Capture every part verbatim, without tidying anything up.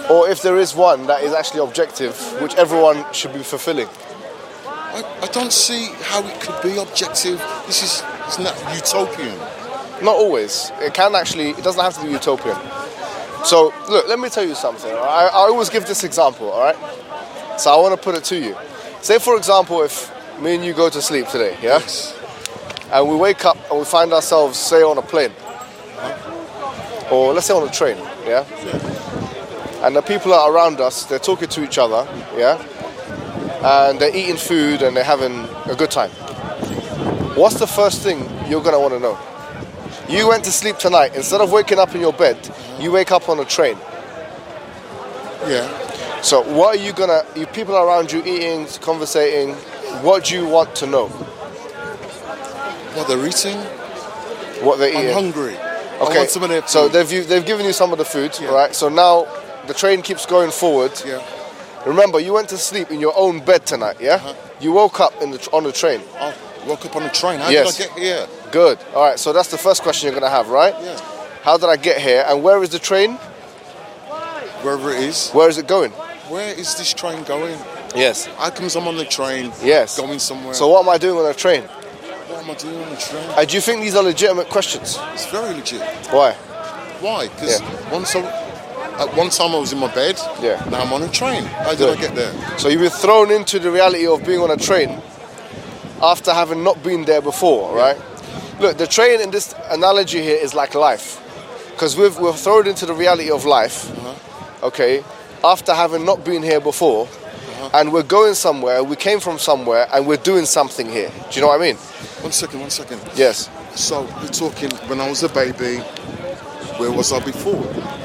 Or if there is one that is actually objective, which everyone should be fulfilling. I, I don't see how it could be objective. This is it's not utopian. Not always. It can actually, it doesn't have to be utopian. So, look, let me tell you something. I, I always give this example, all right? So I want to put it to you. Say, for example, if me and you go to sleep today, yeah? Yes. And we wake up and we find ourselves, say, on a plane. Or let's say on a train, yeah? Yeah. And the people are around us, they're talking to each other, yeah? And they're eating food and they're having a good time. What's the first thing you're going to want to know? You went to sleep tonight. Instead of waking up in your bed, you wake up on a train. Yeah. So what are you going to... You people around you eating, conversating, what do you want to know? What they're eating? What they're eating? I'm hungry. Okay, I want some of their food. so they've, they've given you some of the food, Yeah. right? So now the train keeps going forward. Yeah. Remember, you went to sleep in your own bed tonight, yeah? Uh-huh. You woke up in the, on the train. I woke up on a train. How Yes. did I get here? Good. All right, so that's the first question you're going to have, right? Yeah. How did I get here? And where is the train? Wherever it is. Where is it going? Where is this train going? Yes. How comes I'm on the train? Yes. Going somewhere. So what am I doing on a train? What am I doing on the train? Uh, do you think these are legitimate questions? It's very legit. Why? Why? Because Yeah. once I, at one time I was in my bed. Yeah. Now I'm on a train. How did Good. I get there? So you've been thrown into the reality of being on a train after having not been there before, right? Look, the train in this analogy here is like life. Because we've, we're thrown into the reality of life, Uh-huh. okay, after having not been here before, Uh-huh. and we're going somewhere, we came from somewhere, and we're doing something here. Do you know what I mean? One second, one second. Yes. So we're talking when I was a baby. Where was I before?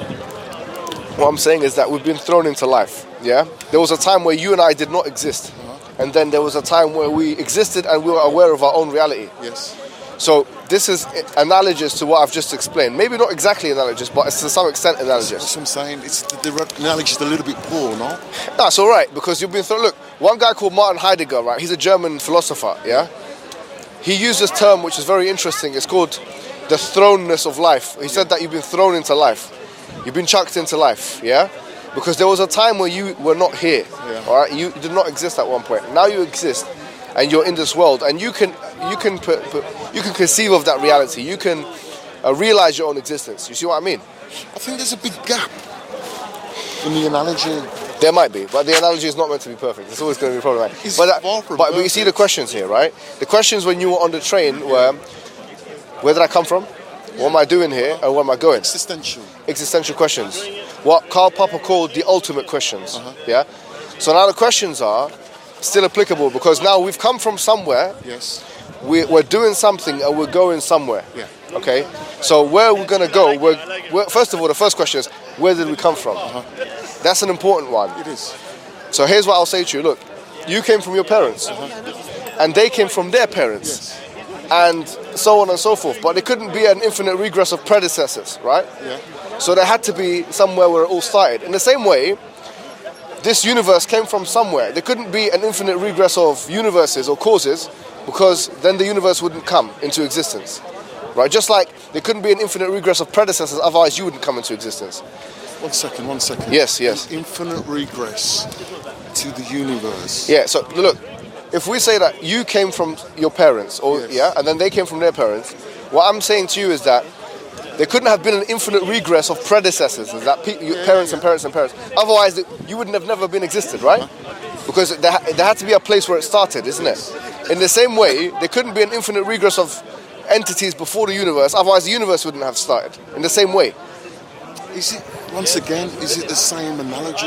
What I'm saying is that we've been thrown into life, yeah? There was a time where you and I did not exist. Uh-huh. And then there was a time where we existed and we were aware of our own reality. Yes. So this is analogous to what I've just explained. Maybe not exactly analogous, but it's to some extent analogous. That's what I'm saying. It's the, the analogy is a little bit poor, no? That's all right, because you've been through... Look, one guy called Martin Heidegger, right? He's a German philosopher, yeah? He used this term, which is very interesting. It's called the thrownness of life. He said that you've been thrown into life. You've been chucked into life, yeah? Because there was a time where you were not here, Yeah. all right? You did not exist at one point. Now you exist, and you're in this world, and you can you can put, put, you can conceive of that reality. You can uh, realize your own existence. You see what I mean? I think there's a big gap in the analogy. There might be, but the analogy is not meant to be perfect. It's always going to be problematic. It's But, that, far from but, but you see the perfect. questions here, right? The questions when you were on the train were, where did I come from? What am I doing here? And where am I going? Existential. Existential questions. What Karl Popper called the ultimate questions. Uh-huh. Yeah? So now the questions are still applicable because now we've come from somewhere, Yes. we, we're doing something and we're going somewhere. Yeah. Okay? So where we're going to go, we're, we're, first of all, the first question is, where did we come from? Uh-huh. That's an important one. It is. So here's what I'll say to you. Look, you came from your parents, and they came from their parents, and so on and so forth. But there couldn't be an infinite regress of predecessors, right? Yeah. So there had to be somewhere where it all started. In the same way, this universe came from somewhere. There couldn't be an infinite regress of universes or causes, because then the universe wouldn't come into existence, right? Just like there couldn't be an infinite regress of predecessors, otherwise you wouldn't come into existence. One second, one second. Yes, yes. An infinite regress to the universe. Yeah, so look, if we say that you came from your parents, or Yes. yeah, and then they came from their parents, what I'm saying to you is that there couldn't have been an infinite regress of predecessors, is that pe- your Yeah, parents yeah. and parents and parents. Otherwise, it- you wouldn't have never been existed, right? Because there, ha- there had to be a place where it started, isn't it? In the same way, there couldn't be an infinite regress of entities before the universe, otherwise the universe wouldn't have started. In the same way. Is it, once again, is it the same analogy?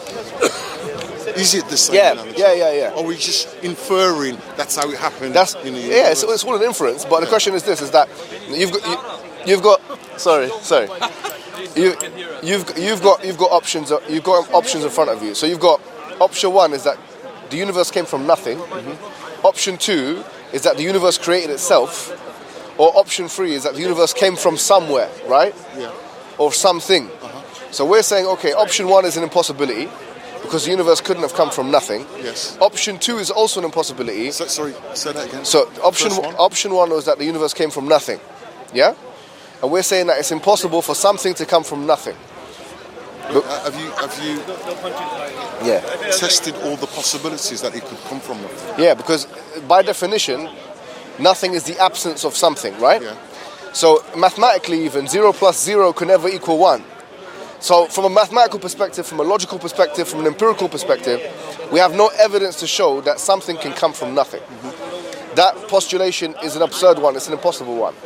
Is it the same Yeah, analogy? yeah, yeah, yeah. Or are we just inferring that's how it happened That's in the yeah, it's, universe? it's all an inference. But the question is this: is that you've got you, you've got sorry, sorry, you, you've you've got you've got options you've got options in front of you. So you've got option one is that the universe came from nothing. Mm-hmm. Option two is that the universe created itself, or option three is that the universe came from somewhere, right? Yeah. Or something. Uh-huh. So we're saying, okay, option one is an impossibility because the universe couldn't have come from nothing. Yes. Option two is also an impossibility. So, sorry, say that again. So option First one? option one was that the universe came from nothing, yeah, and we're saying that it's impossible for something to come from nothing. Look- Uh, have you have you Yeah. tested all the possibilities that it could come from nothing? Yeah, because by definition, nothing is the absence of something, right? Yeah. So mathematically even, zero plus zero can never equal one. So from a mathematical perspective, from a logical perspective, from an empirical perspective, we have no evidence to show that something can come from nothing. That postulation is an absurd one, it's an impossible one.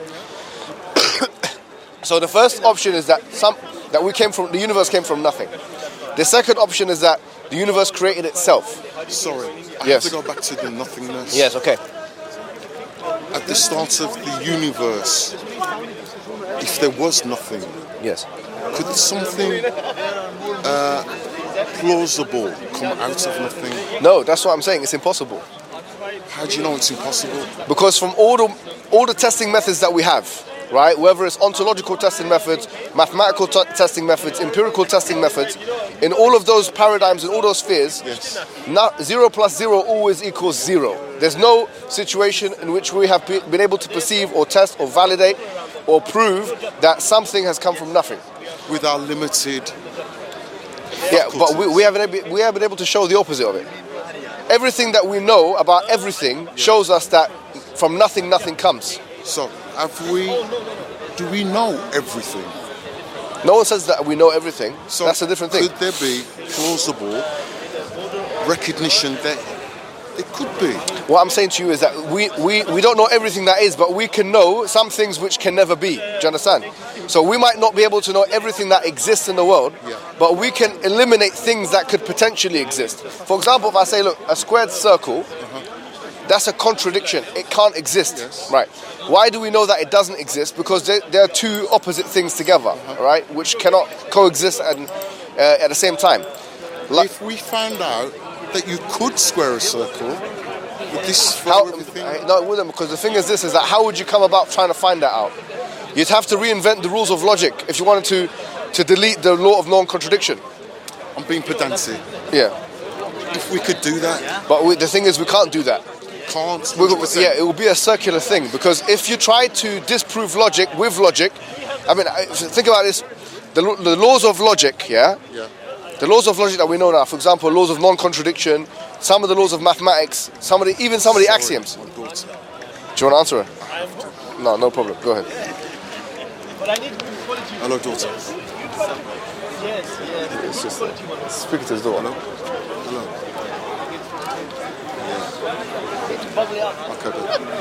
So the first option is that some that we came from the universe came from nothing. The second option is that the universe created itself. Sorry, I Yes. have to go back to the nothingness. Yes, okay. At the start of the universe, if there was nothing, Yes. could something uh, plausible come out of nothing? No, that's what I'm saying, it's impossible. How do you know it's impossible? Because from all the all the testing methods that we have, right, whether it's ontological testing methods, mathematical t- testing methods, empirical testing methods, in all of those paradigms, in all those spheres, Yes. not, zero plus zero always equals zero. There's no situation in which we have be- been able to perceive or test or validate or prove that something has come from nothing. With our limited Yeah, but we, we, haven't, ab- we haven't been able to show the opposite of it. Everything that we know about everything shows us that from nothing, nothing comes. So, have we? Do we know everything? No one says that we know everything. So That's a different thing. Could there be plausible recognition that it could be? What I'm saying to you is that we, we, we don't know everything that is, but we can know some things which can never be. Do you understand? So we might not be able to know everything that exists in the world, Yeah. but we can eliminate things that could potentially exist. For example, if I say, look, a squared circle, that's a contradiction. It can't exist. Yes. Right. Why do we know that it doesn't exist? Because there, there are two opposite things together, right, which cannot coexist and, uh, at the same time. Like, If we found out that you could square a circle, would this How, throw everything? uh, no, it wouldn't, because the thing is this, is that how would you come about trying to find that out? You'd have to reinvent the rules of logic if you wanted to, to delete the law of non-contradiction. I'm being pedantic. Yeah. If we could do that, But we, the thing is, we can't do that. can't. We, one hundred percent. yeah, it will be a circular thing, because if you try to disprove logic with logic, I mean, I- think about this, the, lo- the laws of logic, yeah? Yeah. The laws of logic that we know now, for example, laws of non-contradiction, some of the laws of mathematics, some of the, even some of the Sorry, axioms. my daughter. Do you want to answer her? No, no problem. Go ahead. Hello, daughter. It's just speak to his daughter. Hello. Hello. Yeah. Okay.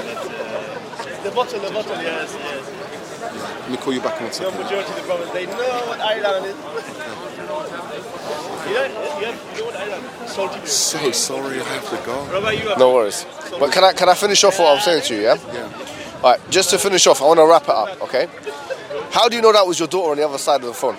Good. The bottle, the bottle, yes, yes. Let me call you back in one The second. majority of the brothers, they know what Ireland is. You know, you have, you know what Ireland is? Salty beer. So sorry, I have to go. What about you? No worries. But can I can I finish off what I was saying to you, yeah? Yeah. All right, just to finish off, I want to wrap it up, okay? How do you know that was your daughter on the other side of the phone?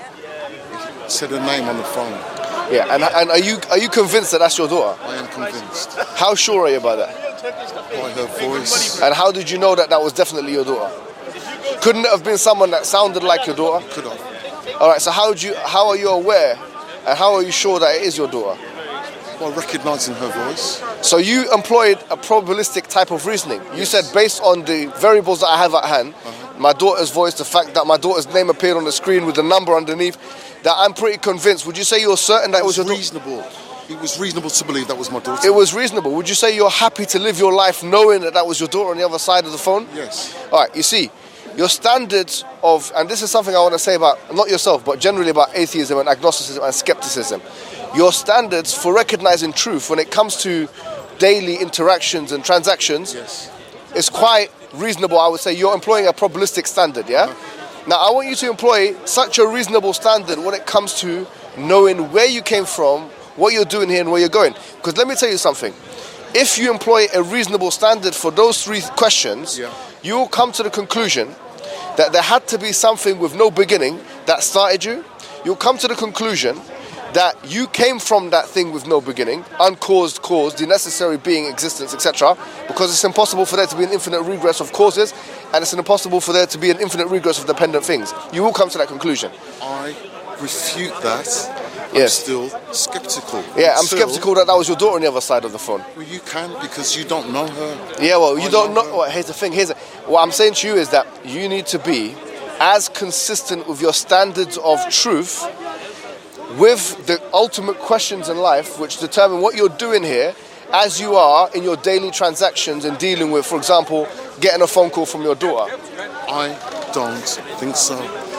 Said her name on the phone. Yeah, and and are you are you convinced that that's your daughter? I am convinced How sure are you about that? by her voice. And how did you know that that was definitely your daughter? Couldn't it have been someone that sounded like your daughter? Could have. All right, so how do you how are you aware, and how are you sure that it is your daughter? Well, recognising her voice. So you employed a probabilistic type of reasoning. You said based on the variables that I have at hand, my daughter's voice, the fact that my daughter's name appeared on the screen with the number underneath, that I'm pretty convinced. Would you say you're certain that it It was was your daughter? reasonable. It was reasonable to believe that was my daughter. It was reasonable. Would you say you're happy to live your life knowing that that was your daughter on the other side of the phone? Yes. All right, you see, your standards of, and this is something I want to say about, not yourself, but generally about atheism and agnosticism and skepticism. Your standards for recognizing truth when it comes to daily interactions and transactions Yes. is quite reasonable. I would say you're employing a probabilistic standard, yeah? Now, I want you to employ such a reasonable standard when it comes to knowing where you came from, what you're doing here, and where you're going. Because let me tell you something. If you employ a reasonable standard for those three questions, Yeah. you will come to the conclusion that there had to be something with no beginning that started you. You'll come to the conclusion that you came from that thing with no beginning, uncaused cause, the necessary being, existence, et cetera, because it's impossible for there to be an infinite regress of causes, and it's impossible for there to be an infinite regress of dependent things. You will come to that conclusion. I refute that. I'm Yes. still sceptical. Yeah, I'm Until- skeptical that that was your daughter on the other side of the phone. Well, you can because you don't know her. Yeah, well, you I don't know know. her. Well, here's the thing. Here's the, what I'm saying to you is that you need to be as consistent with your standards of truth with the ultimate questions in life which determine what you're doing here as you are in your daily transactions and dealing with, for example, getting a phone call from your daughter? I don't think so.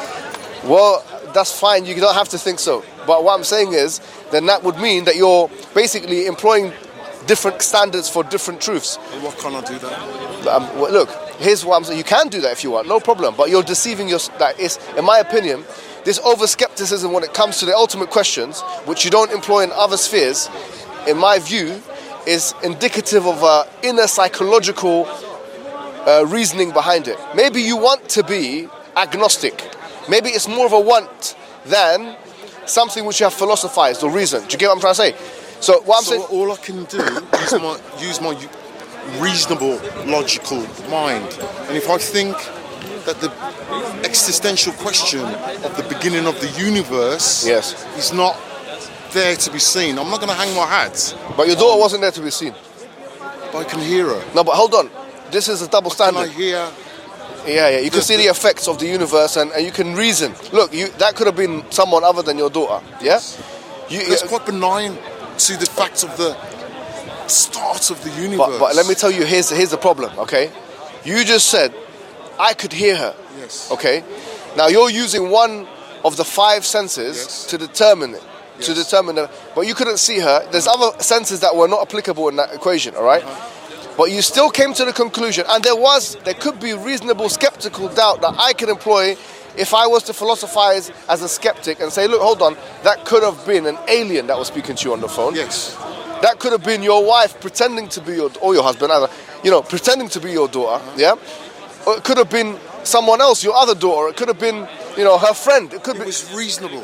Well, that's fine. You don't have to think so. But what I'm saying is, then that would mean that you're basically employing different standards for different truths. And what can I do that? Um, well, look, here's what I'm saying. You can do that if you want, no problem. But you're deceiving your. That is, in my opinion, this over-skepticism when it comes to the ultimate questions, which you don't employ in other spheres, in my view, is indicative of an inner psychological uh, reasoning behind it. Maybe you want to be agnostic. Maybe it's more of a want than something which you have philosophized or reasoned. Do you get what I'm trying to say? So what I'm so saying... all I can do is my, use my reasonable, logical mind. And if I think that the existential question of the beginning of the universe yes. is not there to be seen, I'm not going to hang my hat. But your daughter wasn't there to be seen. But I can hear her. No, but hold on. This is a double standard. Can I hear... Yeah, yeah. You can see the effects of the universe, and, and you can reason. Look, you that could have been someone other than your daughter. Yeah, you, it's quite benign to the fact of the start of the universe. But, but let me tell you, here's here's the problem. Okay, you just said I could hear her. Yes. Okay. Now you're using one of the five senses yes. to determine it. Yes. To determine it, but you couldn't see her. There's other senses that were not applicable in that equation. All right. Uh-huh. But you still came to the conclusion, and there was, there could be reasonable skeptical doubt that I could employ if I was to philosophize as a skeptic and say, look, hold on, that could have been an alien that was speaking to you on the phone. Yes. That could have been your wife pretending to be your, or your husband, either, you know, pretending to be your daughter, uh-huh. yeah? Or it could have been someone else, your other daughter. It could have been, you know, her friend. It could it be. was reasonable.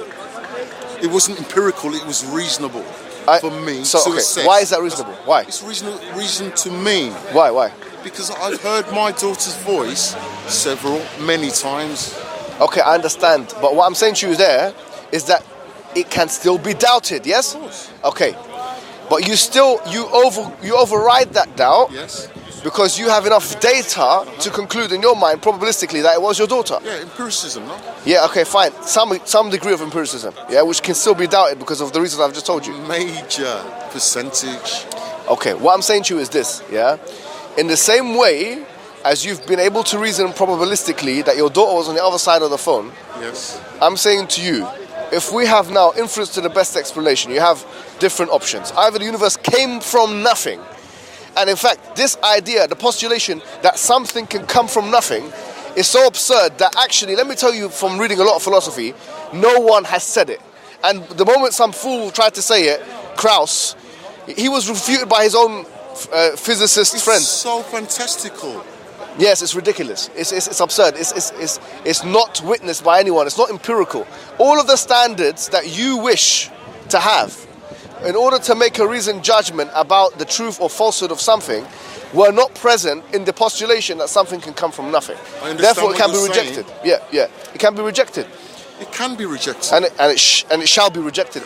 It wasn't empirical, it was reasonable. I, for me so, to okay. assess. Why is that reasonable? Why? It's reasonable reason to me. Why? Why? Because I've heard my daughter's voice several, many times. Okay, I understand. But what I'm saying to you there is that it can still be doubted, yes? Of course. Okay. But you still, you over, you override that doubt. Yes. Because you have enough data uh-huh. to conclude in your mind, probabilistically, that it was your daughter. Yeah, empiricism, no? Yeah, okay, fine. Some some degree of empiricism, yeah, which can still be doubted because of the reasons I've just told you. Major percentage. Okay, what I'm saying to you is this, yeah? In the same way as you've been able to reason probabilistically that your daughter was on the other side of the phone, yes. I'm saying to you, if we have now inference to the best explanation, you have different options. Either the universe came from nothing, and in fact, this idea, the postulation that something can come from nothing is so absurd that actually, let me tell you from reading a lot of philosophy, no one has said it. And the moment some fool tried to say it, Krauss, he was refuted by his own uh, physicist it's friends. So fantastical. Yes, it's ridiculous. It's, it's, it's absurd. It's, it's, it's, it's not witnessed by anyone. It's not empirical. All of the standards that you wish to have in order to make a reasoned judgment about the truth or falsehood of something were not present in the postulation that something can come from nothing. I understand Therefore, it can what be you're rejected. saying. Yeah, yeah. It can be rejected. It can be rejected. And it, and it, sh- and it shall be rejected.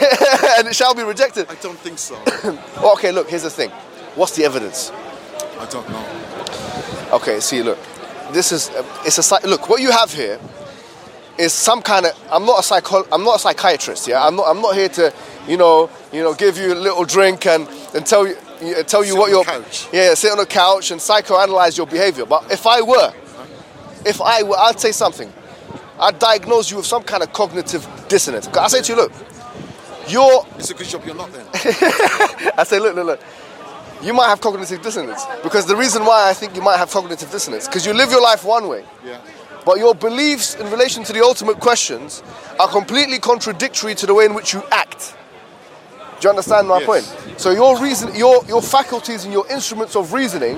And it shall be rejected. I don't think so. Well, okay, look, here's the thing. What's the evidence? I don't know. Okay, see, look. This is, uh, it's a, psych- look, what you have here is some kind of, I'm not a psycho, I'm not a psychiatrist, yeah? I'm not, I'm not here to, you know, you know, give you a little drink and, and tell you, uh, tell you sit what on your, the couch. yeah, sit on a couch and psychoanalyze your behavior. But if I were, if I were, I'd say something. I'd diagnose you with some kind of cognitive dissonance. I say to you, look, you're... It's a good job you're not then. I say, look, look, look. You might have cognitive dissonance. Because the reason why I think you might have cognitive dissonance, because you live your life one way. Yeah. But your beliefs in relation to the ultimate questions are completely contradictory to the way in which you act. Do you understand my yes. point? So your reason, your your faculties and your instruments of reasoning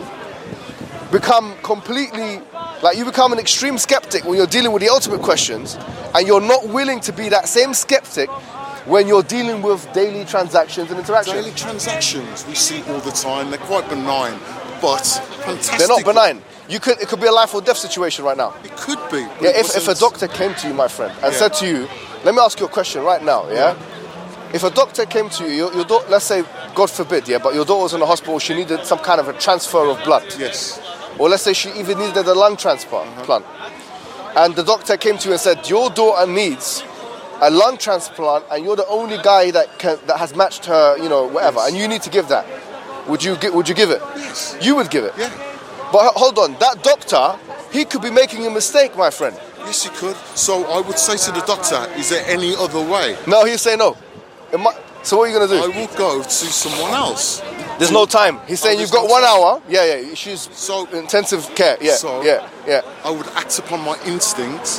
become completely, like you become an extreme skeptic when you're dealing with the ultimate questions, and you're not willing to be that same skeptic when you're dealing with daily transactions and interactions. Daily transactions we see all the time. They're quite benign, but fantastic. They're not benign. You could, it could be a life or death situation right now. It could be. Yeah, if, if a doctor came to you, my friend, and yeah. said to you, let me ask you a question right now, yeah? yeah. If a doctor came to you, your, your daughter, let's say, God forbid, yeah, but your daughter was in the hospital, she needed some kind of a transfer of blood. Yes. Or let's say she even needed a lung transplant. Uh-huh. And the doctor came to you and said, your daughter needs a lung transplant, and you're the only guy that can, that has matched her, you know, whatever, Yes. and you need to give that. Would you gi- Would you give it? Yes. You would give it. Yeah. But h- hold on, that doctor, he could be making a mistake, my friend. Yes, you could. So I would say to the doctor, is there any other way? No, he'd say no. It might, so what are you gonna do? I will go to someone else. There's no time. He's saying Oh, you've there's got no one time. hour. Yeah, yeah. She's So- intensive care. Yeah, So- yeah, yeah, I would act upon my instincts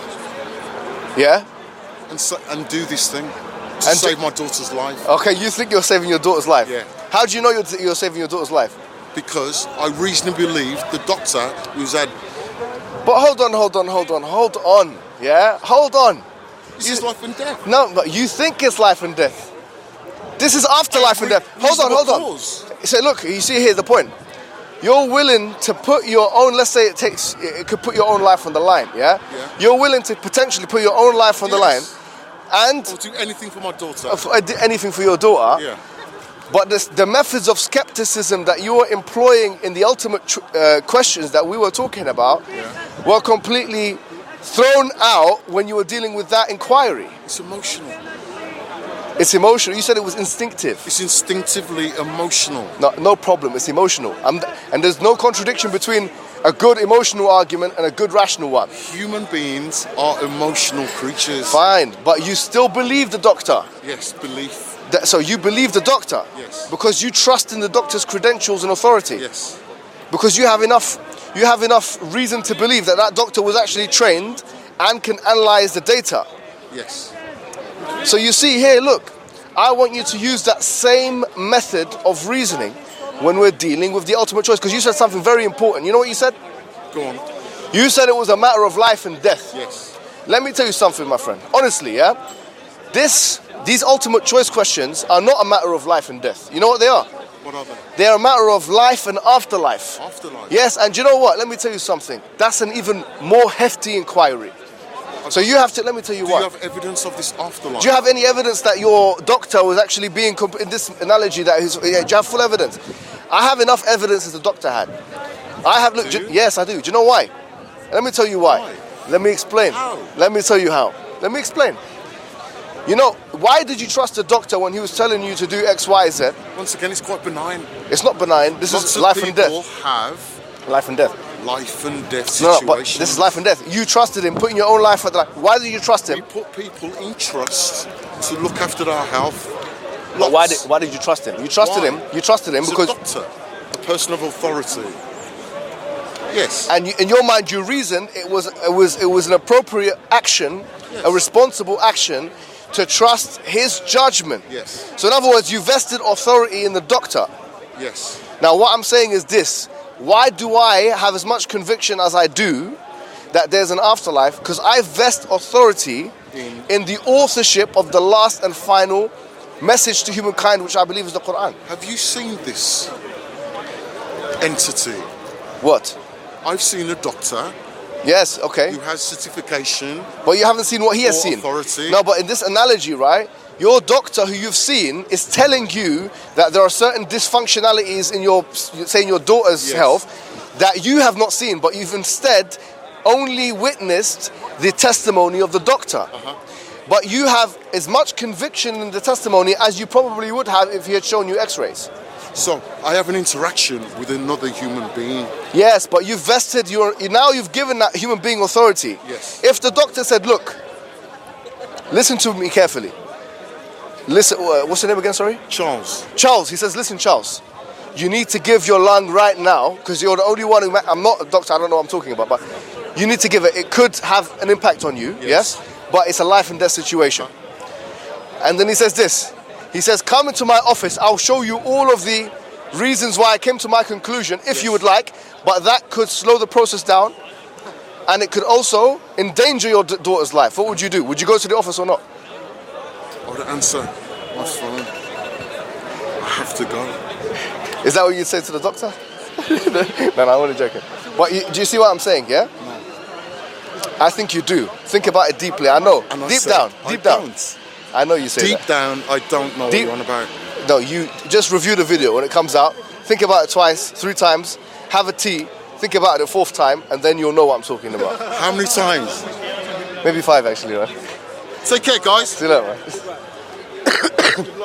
yeah. and sa- and do this thing to And save do- my daughter's life. Okay, you think you're saving your daughter's life? Yeah. How do you know you're, you're saving your daughter's life? Because I reasonably believe the doctor who's had But hold on, hold on, hold on, hold on. Yeah, hold on. this is life and death. No, but you think it's life and death. This is after life and death. Hold on, hold on. Cause. So look, you see here the point. You're willing to put your own, let's say it takes, it could put your own life on the line, yeah? Yeah. You're willing to potentially put your own life on the line Yes. and Or do anything for my daughter. f- uh, anything for your daughter. Yeah. But this, the methods of skepticism that you are employing in the ultimate tr- uh, questions that we were talking about were completely thrown out when you were dealing with that inquiry. It's emotional. It's emotional. You said it was instinctive. It's instinctively emotional. No, no problem. It's emotional. Um, and there's no contradiction between a good emotional argument and a good rational one. Human beings are emotional creatures. Fine. But you still believe the doctor. Yes, belief. That, so you believe the doctor. Yes. Because you trust in the doctor's credentials and authority. Yes. Because you have enough you have enough reason to believe that that doctor was actually trained and can analyze the data. Yes. So you see here, look, I want you to use that same method of reasoning when we're dealing with the ultimate choice, because you said something very important. You know what you said? Go on. You said it was a matter of life and death. Yes. Let me tell you something, my friend. Honestly, yeah? This these ultimate choice questions are not a matter of life and death. You know what they are? What are they? They are a matter of life and afterlife. Afterlife. Yes, and you know what? Let me tell you something. That's an even more hefty inquiry. So you have to, let me tell you Do what. you have evidence of this afterlife? Do you have any evidence that your doctor was actually being, comp- in this analogy, that his, yeah, do you have full evidence? I have enough evidence as the doctor had. I have, look, Do do- you? yes, I do. Do you know why? Let me tell you why. Why? Let me explain. How? Let me tell you how. Let me explain. You know, why did you trust the doctor when he was telling you to do X, Y, Z? Once again, it's quite benign. It's not benign. This Lots is of life and people death. have Life and death. life and death No, situations. no, but this is life and death. You trusted him, putting your own life at the line. Why did you trust We him? put people in trust to look after our health. But why Lots. did, why did you trust him? You trusted Why? him. You trusted him He's because, a doctor, a person of authority. Yes. and you, in your mind, you reasoned it was it was it was an appropriate action, Yes. a responsible action, to trust his judgment. Yes. So in other words, you vested authority in the doctor. Yes. Now, what I'm saying is this: why do I have as much conviction as I do that there's an afterlife? Because I vest authority In- in the authorship of the last and final message to humankind, which I believe is the Quran. Have you seen this entity? What? I've seen a doctor Yes, okay. who has certification. But you haven't seen what he has Or seen. authority. No, but in this analogy, right, your doctor who you've seen is telling you that there are certain dysfunctionalities in your, say, in your daughter's Yes. health that you have not seen, but you've instead only witnessed the testimony of the doctor. Uh-huh. But you have as much conviction in the testimony as you probably would have if he had shown you x-rays. So I have an interaction with another human being. Yes, but you've vested your, now you've given that human being authority. Yes. If the doctor said, look, listen to me carefully. Listen, uh, what's your name again, sorry? Charles. Charles, he says, listen, Charles, you need to give your lung right now, because you're the only one who, ma- I'm not a doctor, I don't know what I'm talking about, but you need to give it. It could have an impact on you, yes, Yes. but it's a life and death situation. And then he says this, he says, come into my office, I'll show you all of the reasons why I came to my conclusion, if you would like, but that could slow the process down, and it could also endanger your d- daughter's life. What would you do? Would you go to the office or not? I would answer my phone. I have to go. Is that what you'd say to the doctor? no, no, I'm only joking. But you, do you see what I'm saying, yeah? No. I think you do. Think about it deeply. I know. And I deep said, down. I Deep down. don't. I know you say Deep that. down, I don't know Deep- what you're on about. No, you just review the video when it comes out. Think about it twice, three times. Have a tea. Think about it a fourth time, and then you'll know what I'm talking about. How many times? Maybe five, actually, right? Take care, guys. See you later, man.